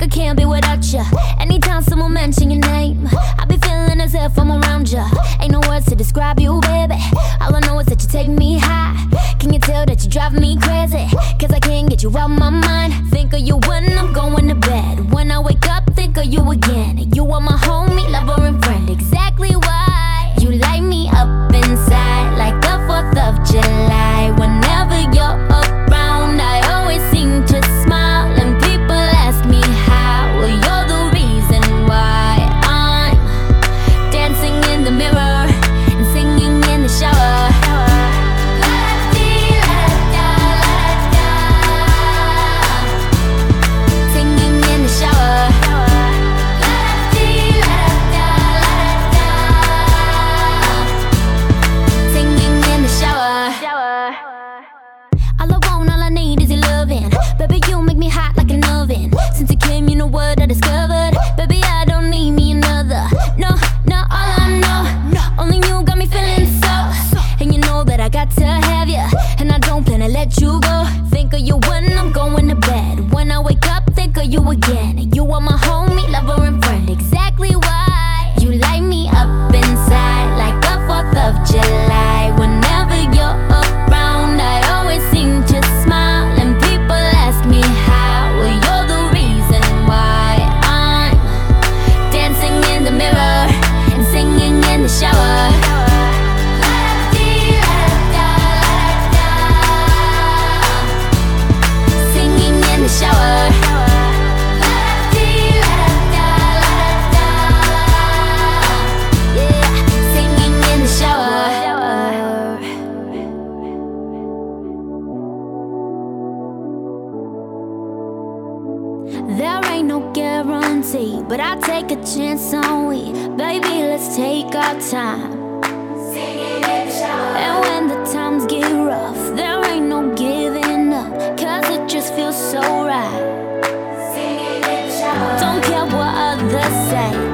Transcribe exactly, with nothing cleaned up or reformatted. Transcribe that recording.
can't be without you. Anytime someone mention your name, I be feeling as if I'm around you. Ain't no words to describe you, baby. All I know is that you take me high. Can you tell that you drive me crazy? Cause I can't get you out my mind. Think of you when I'm going to bed. When I wake up, think of you again. You are my homie, lover and friend. Exactly why you light me up inside like the fourth of July. Whenever you're around, I always seem to smile. And people ask me how. Well, you're the reason why I'm dancing in the mirror and singing in the shower. Baby, you make me hot like an oven. Since you came, you know what I discovered. Baby, I don't need me another. No, no, all I know, only you got me feeling so. And you know that I got to have you, and I don't plan to let you go. Think of you when I'm going to bed. When I wake up, think of you again. You are my homie, lover and friend. Exactly why you light me up inside like the fourth of July. Whenever you're around, I always seem to smile. And people ask me how. Well, you're the reason why I'm dancing in the mirror and singing in the shower. Singing in the shower. There ain't no guarantee, but I'll take a chance on we. Baby, let's take our time. And when the times get rough, there ain't no giving up, cause it just feels so right. Don't care what others say,